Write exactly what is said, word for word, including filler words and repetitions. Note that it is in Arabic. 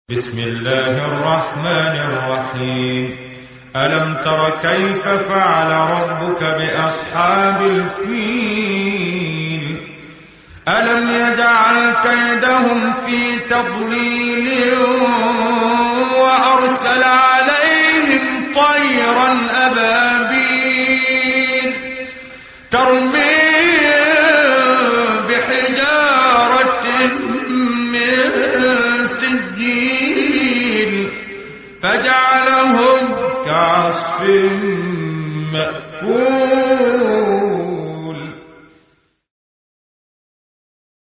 بسم الله الرحمن الرحيم. ألم تر كيف فعل ربك بأصحاب الفيل؟ ألم يجعل كيدهم في تضليل وأرسل عليهم طيرا أبابيل ترميهم بحجارة من سجيل فجعلهم كعصف مأكول.